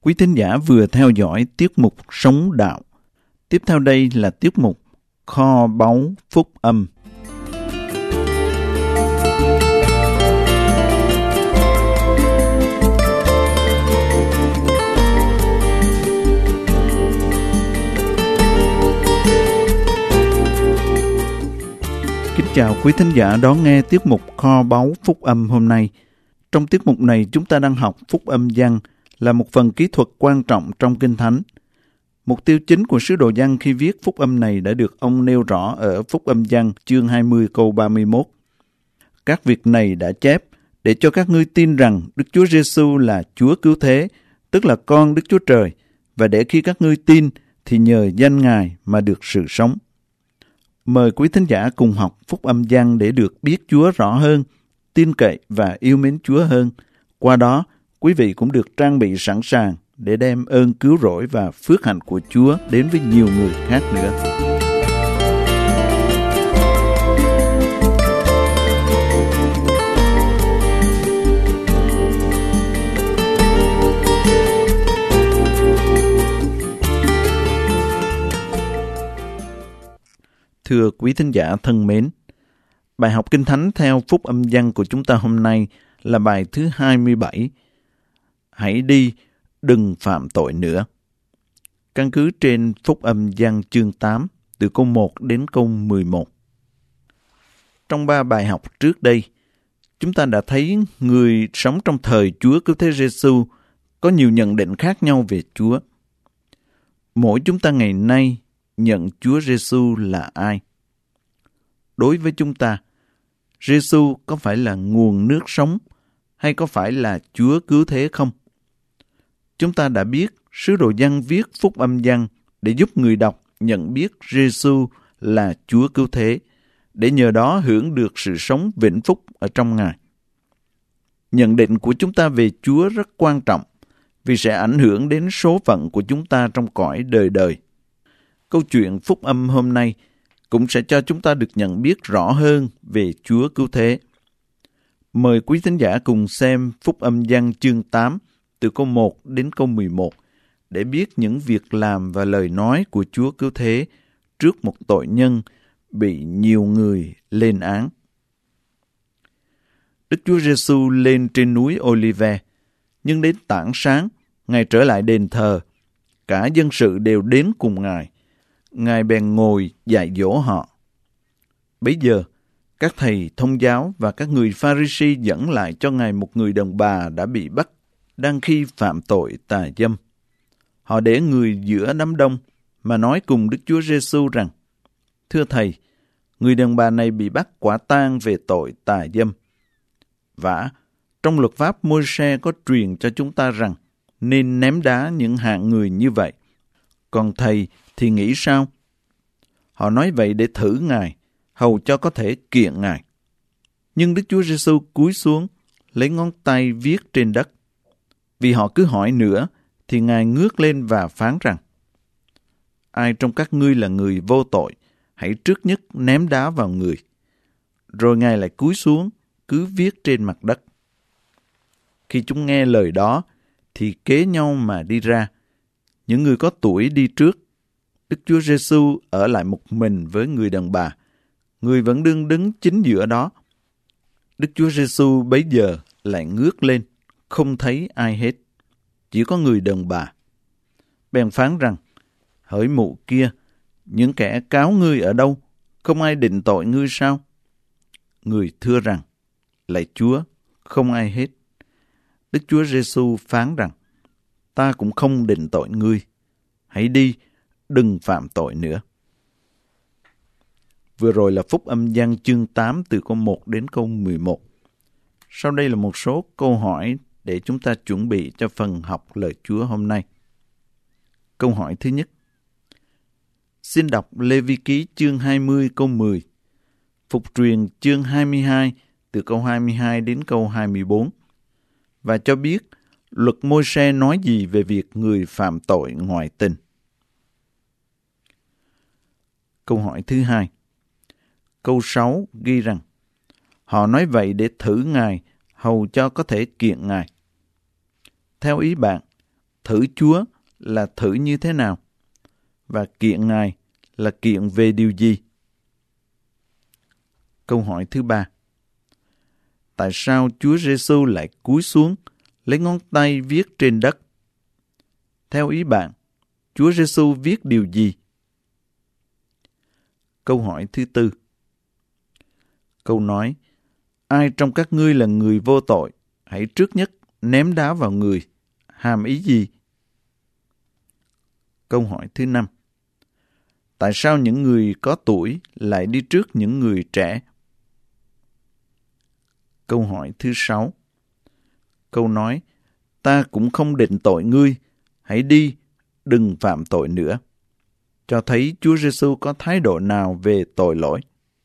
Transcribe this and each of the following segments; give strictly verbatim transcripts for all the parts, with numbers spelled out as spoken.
Quý thính giả vừa theo dõi tiết mục Sống Đạo. Tiếp theo đây là tiết mục Kho Báu Phúc Âm. Kính chào quý thính giả đón nghe tiết mục Kho Báu Phúc Âm hôm nay. Trong tiết mục này chúng ta đang học Phúc Âm Giăng, là một phần kỹ thuật quan trọng trong Kinh Thánh. Mục tiêu chính của sứ đồ Giăng khi viết Phúc Âm này đã được ông nêu rõ ở Phúc Âm Giăng chương hai mươi câu ba mươi mốt. Các việc này đã chép để cho các ngươi tin rằng Đức Chúa Giêsu là Chúa Cứu Thế, tức là con Đức Chúa Trời, và để khi các ngươi tin thì nhờ danh Ngài mà được sự sống. Mời quý thính giả cùng học Phúc Âm Giăng để được biết Chúa rõ hơn, tin cậy và yêu mến Chúa hơn. Qua đó, quý vị cũng được trang bị sẵn sàng để đem ơn cứu rỗi và phước hạnh của Chúa đến với nhiều người khác nữa. Thưa quý thính giả thân mến, bài học Kinh Thánh theo Phúc Âm Giăng của chúng ta hôm nay là bài thứ hai mươi bảy. Hãy đi, đừng phạm tội nữa. Căn cứ trên Phúc Âm Giăng chương tám, từ câu một đến câu mười một. Trong ba bài học trước đây, chúng ta đã thấy người sống trong thời Chúa Cứu Thế Giêsu có nhiều nhận định khác nhau về Chúa. Mỗi chúng ta ngày nay nhận Chúa Giêsu là ai? Đối với chúng ta, Giêsu có phải là nguồn nước sống hay có phải là Chúa Cứu Thế không? Chúng ta đã biết sứ đồ Giăng viết Phúc Âm Giăng để giúp người đọc nhận biết Giêsu là Chúa Cứu Thế, để nhờ đó hưởng được sự sống vĩnh phúc ở trong Ngài. Nhận định của chúng ta về Chúa rất quan trọng vì sẽ ảnh hưởng đến số phận của chúng ta trong cõi đời đời. Câu chuyện Phúc Âm hôm nay cũng sẽ cho chúng ta được nhận biết rõ hơn về Chúa Cứu Thế. Mời quý thính giả cùng xem Phúc Âm Giăng chương tám từ câu một đến câu mười một để biết những việc làm và lời nói của Chúa Cứu Thế trước một tội nhân bị nhiều người lên án. Đức Chúa Giêsu lên trên núi Ô-li-ve, nhưng đến tảng sáng, Ngài trở lại đền thờ. Cả dân sự đều đến cùng Ngài. Ngài bèn ngồi dạy dỗ họ. Bấy giờ, các thầy thông giáo và các người Pha-ri-si dẫn lại cho Ngài một người đàn bà đã bị bắt, đang khi phạm tội tà dâm. Họ để người giữa đám đông mà nói cùng Đức Chúa Giêsu rằng: Thưa Thầy, người đàn bà này bị bắt quả tang về tội tà dâm. Vả, trong luật pháp Môi-se có truyền cho chúng ta rằng nên ném đá những hạng người như vậy. Còn Thầy thì nghĩ sao? Họ nói vậy để thử Ngài, hầu cho có thể kiện Ngài. Nhưng Đức Chúa Giêsu cúi xuống, lấy ngón tay viết trên đất. Vì họ cứ hỏi nữa, thì Ngài ngước lên và phán rằng: Ai trong các ngươi là người vô tội, hãy trước nhất ném đá vào người. Rồi Ngài lại cúi xuống, cứ viết trên mặt đất. Khi chúng nghe lời đó, thì kế nhau mà đi ra. Những người có tuổi đi trước. Đức Chúa Giêsu ở lại một mình với người đàn bà. Người vẫn đương đứng chính giữa đó. Đức Chúa Giêsu bấy giờ lại ngước lên, không thấy ai hết, chỉ có người đàn bà. Bèn phán rằng: Hỡi mụ kia, những kẻ cáo ngươi ở đâu? Không ai định tội ngươi sao? Người thưa rằng: Lạy Chúa, không ai hết. Đức Chúa Giêsu phán rằng: Ta cũng không định tội ngươi. Hãy đi, đừng phạm tội nữa. Vừa rồi là Phúc Âm Giăng chương tám từ câu một đến câu mười một. Sau đây là một số câu hỏi để chúng ta chuẩn bị cho phần học lời Chúa hôm nay. Câu hỏi thứ nhất. Xin đọc Lê Vi Ký chương hai mươi câu mười, Phục truyền chương hai mươi hai từ câu hai mươi hai đến câu hai mươi bốn và cho biết luật Môi-se nói gì về việc người phạm tội ngoại tình. Câu hỏi thứ hai. Câu sáu ghi rằng họ nói vậy để thử Ngài, hầu cho có thể kiện Ngài. Theo ý bạn, thử Chúa là thử như thế nào? Và kiện Ngài là kiện về điều gì? Câu hỏi thứ ba. Tại sao Chúa Giêsu lại cúi xuống, lấy ngón tay viết trên đất? Theo ý bạn, Chúa Giêsu viết điều gì? Câu hỏi thứ tư. Câu nói, ai trong các ngươi là người vô tội, hãy trước nhất ném đá vào người. Hàm ý gì? Câu hỏi thứ năm. Tại sao những người có tuổi lại đi trước những người trẻ? Câu hỏi thứ sáu. Câu nói, ta cũng không định tội ngươi, hãy đi, đừng phạm tội nữa. Cho thấy Chúa Giêsu có thái độ nào về tội lỗi?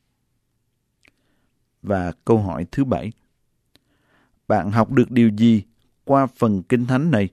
Và câu hỏi thứ bảy. Bạn học được điều gì qua phần Kinh Thánh này?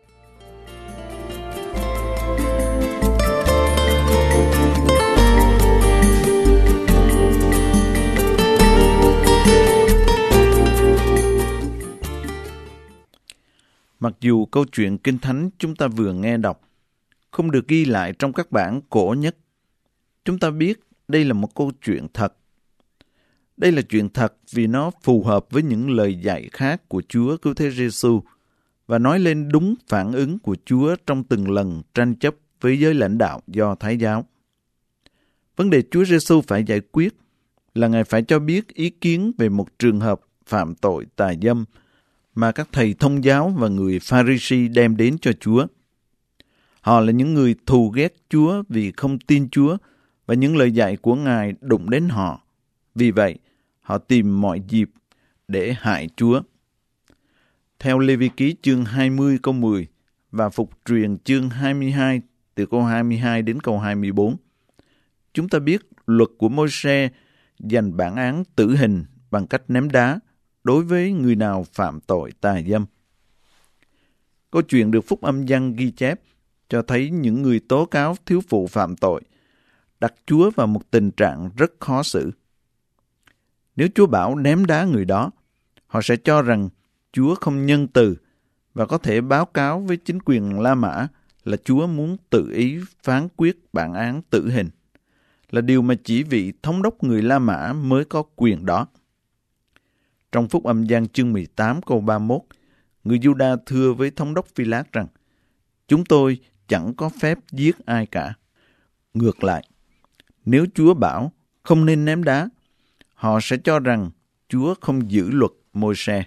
Mặc dù câu chuyện Kinh Thánh chúng ta vừa nghe đọc không được ghi lại trong các bản cổ nhất, chúng ta biết đây là một câu chuyện thật. Đây là chuyện thật vì nó phù hợp với những lời dạy khác của Chúa Cứu Thế Giêsu và nói lên đúng phản ứng của Chúa trong từng lần tranh chấp với giới lãnh đạo Do Thái giáo. Vấn đề Chúa Giêsu phải giải quyết là Ngài phải cho biết ý kiến về một trường hợp phạm tội tà dâm mà các thầy thông giáo và người Pha-ri-si đem đến cho Chúa. Họ là những người thù ghét Chúa vì không tin Chúa và những lời dạy của Ngài đụng đến họ. Vì vậy, họ tìm mọi dịp để hại Chúa. Theo Lê-vi-ký chương hai mươi câu mười và Phục truyền chương hai mươi hai từ câu hai mươi hai đến câu hai mươi bốn, chúng ta biết luật của Môi-se dành bản án tử hình bằng cách ném đá đối với người nào phạm tội tà dâm. Câu chuyện được Phúc Âm Giăng ghi chép cho thấy những người tố cáo thiếu phụ phạm tội đặt Chúa vào một tình trạng rất khó xử. Nếu Chúa bảo ném đá người đó, họ sẽ cho rằng Chúa không nhân từ và có thể báo cáo với chính quyền La Mã là Chúa muốn tự ý phán quyết bản án tử hình, là điều mà chỉ vị thống đốc người La Mã mới có quyền đó. Trong Phúc Âm Giăng chương mười tám câu ba mươi mốt, người Giu-đa thưa với thống đốc Phi-lát rằng, chúng tôi chẳng có phép giết ai cả. Ngược lại, nếu Chúa bảo không nên ném đá, họ sẽ cho rằng Chúa không giữ luật Môi-se.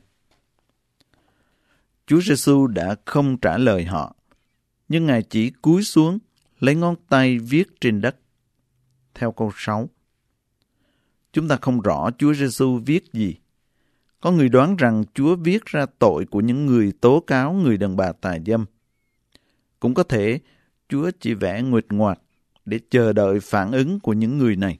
Chúa Giêsu đã không trả lời họ, nhưng Ngài chỉ cúi xuống, lấy ngón tay viết trên đất. Theo câu sáu. Chúng ta không rõ Chúa Giêsu viết gì. Có người đoán rằng Chúa viết ra tội của những người tố cáo người đàn bà tà dâm. Cũng có thể Chúa chỉ vẽ nguệch ngoạc để chờ đợi phản ứng của những người này.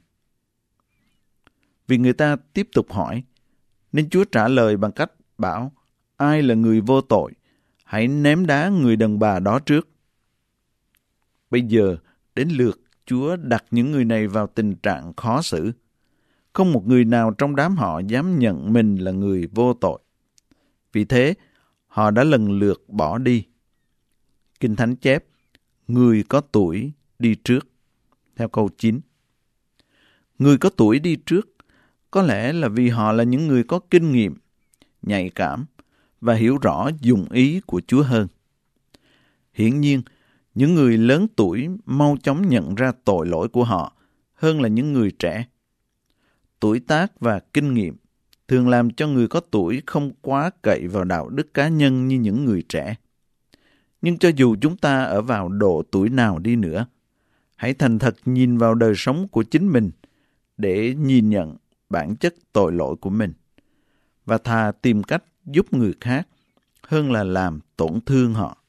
Vì người ta tiếp tục hỏi, nên Chúa trả lời bằng cách bảo, ai là người vô tội, hãy ném đá người đàn bà đó trước. Bây giờ, đến lượt Chúa đặt những người này vào tình trạng khó xử. Không một người nào trong đám họ dám nhận mình là người vô tội. Vì thế, họ đã lần lượt bỏ đi. Kinh Thánh chép, người có tuổi đi trước. Theo câu chín. Người có tuổi đi trước, có lẽ là vì họ là những người có kinh nghiệm, nhạy cảm và hiểu rõ dụng ý của Chúa hơn. Hiển nhiên, những người lớn tuổi mau chóng nhận ra tội lỗi của họ hơn là những người trẻ. Tuổi tác và kinh nghiệm thường làm cho người có tuổi không quá cậy vào đạo đức cá nhân như những người trẻ. Nhưng cho dù chúng ta ở vào độ tuổi nào đi nữa, hãy thành thật nhìn vào đời sống của chính mình để nhìn nhận bản chất tội lỗi của mình và thà tìm cách giúp người khác hơn là làm tổn thương họ.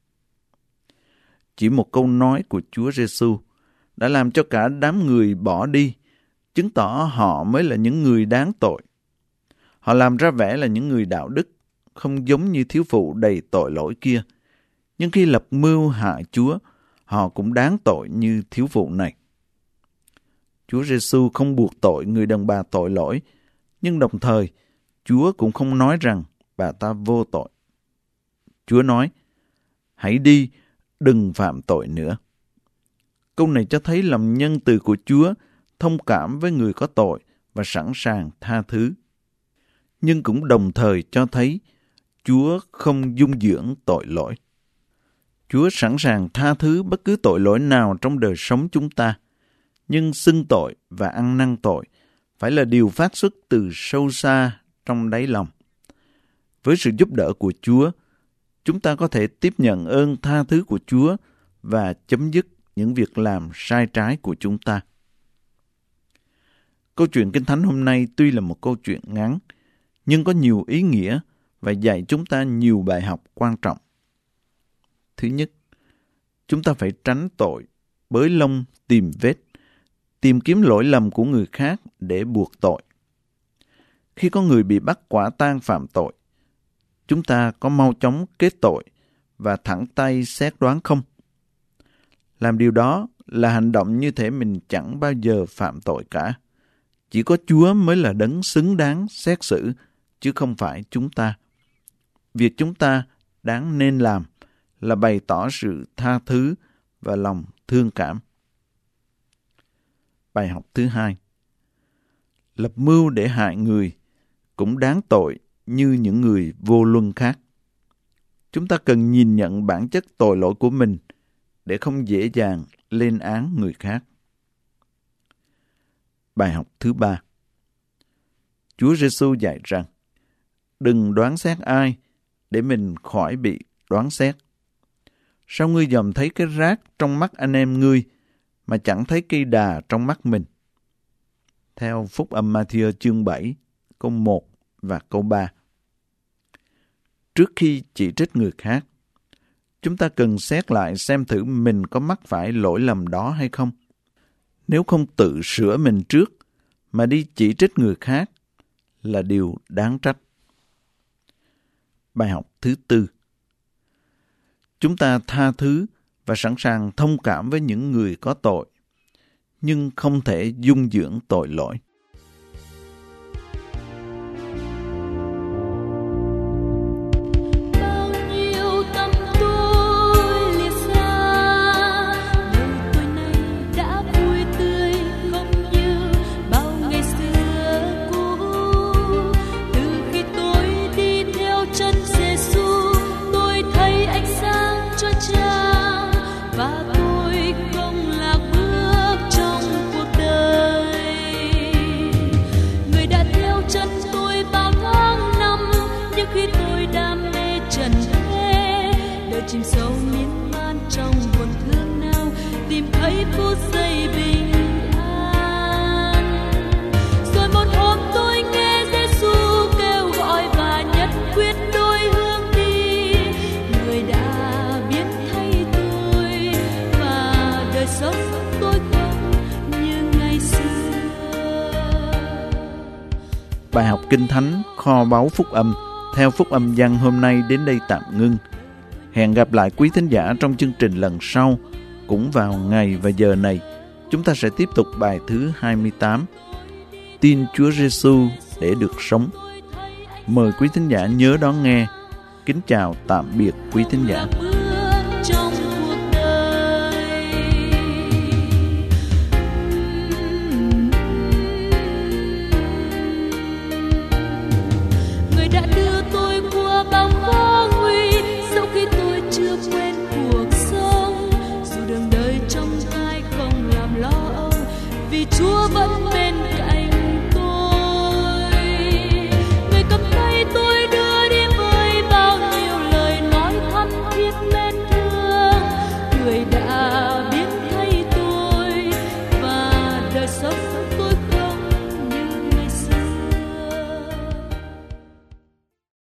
Chỉ một câu nói của Chúa Giêsu đã làm cho cả đám người bỏ đi, chứng tỏ họ mới là những người đáng tội. Họ làm ra vẻ là những người đạo đức, không giống như thiếu phụ đầy tội lỗi kia. Nhưng khi lập mưu hại Chúa, họ cũng đáng tội như thiếu phụ này. Chúa Giêsu không buộc tội người đàn bà tội lỗi, nhưng đồng thời Chúa cũng không nói rằng bà ta vô tội. Chúa nói, hãy đi, đừng phạm tội nữa. Câu này cho thấy lòng nhân từ của Chúa, thông cảm với người có tội và sẵn sàng tha thứ. Nhưng cũng đồng thời cho thấy Chúa không dung dưỡng tội lỗi. Chúa sẵn sàng tha thứ bất cứ tội lỗi nào trong đời sống chúng ta, nhưng xưng tội và ăn năn tội phải là điều phát xuất từ sâu xa trong đáy lòng. Với sự giúp đỡ của Chúa, chúng ta có thể tiếp nhận ơn tha thứ của Chúa và chấm dứt những việc làm sai trái của chúng ta. Câu chuyện Kinh Thánh hôm nay tuy là một câu chuyện ngắn, nhưng có nhiều ý nghĩa và dạy chúng ta nhiều bài học quan trọng. Thứ nhất, chúng ta phải tránh tội, bới lông tìm vết, tìm kiếm lỗi lầm của người khác để buộc tội. Khi có người bị bắt quả tang phạm tội, chúng ta có mau chóng kết tội và thẳng tay xét đoán không? Làm điều đó là hành động như thể mình chẳng bao giờ phạm tội cả. Chỉ có Chúa mới là đấng xứng đáng xét xử, chứ không phải chúng ta. Việc chúng ta đáng nên làm là bày tỏ sự tha thứ và lòng thương cảm. Bài học thứ hai. Lập mưu để hại người cũng đáng tội như những người vô luân khác. Chúng ta cần nhìn nhận bản chất tội lỗi của mình để không dễ dàng lên án người khác. Bài học thứ ba. Chúa Giêsu dạy rằng, đừng đoán xét ai để mình khỏi bị đoán xét. Sao ngươi dòm thấy cái rác trong mắt anh em ngươi mà chẳng thấy cây đà trong mắt mình? Theo Phúc âm Ma-thi-ơ chương bảy, câu một và câu ba. Trước khi chỉ trích người khác, chúng ta cần xét lại xem thử mình có mắc phải lỗi lầm đó hay không. Nếu không tự sửa mình trước mà đi chỉ trích người khác là điều đáng trách. Bài học thứ tư. Chúng ta tha thứ và sẵn sàng thông cảm với những người có tội, nhưng không thể dung dưỡng tội lỗi. Chìm sâu miên man trong buồn thương nào, tìm thấy phút giây bình an. Rồi một hôm tôi nghe Giêsu kêu gọi và nhất quyết đôi hướng đi. Người đã biến thay tôi và đời sống tôi không như ngày xưa. Bài học Kinh Thánh kho báu phúc âm theo Phúc âm Giăng hôm nay đến đây tạm ngưng. Hẹn gặp lại quý thính giả trong chương trình lần sau, cũng vào ngày và giờ này. Chúng ta sẽ tiếp tục bài thứ hai mươi tám, Tin Chúa Giêsu để được sống. Mời quý thính giả nhớ đón nghe. Kính chào tạm biệt quý thính giả.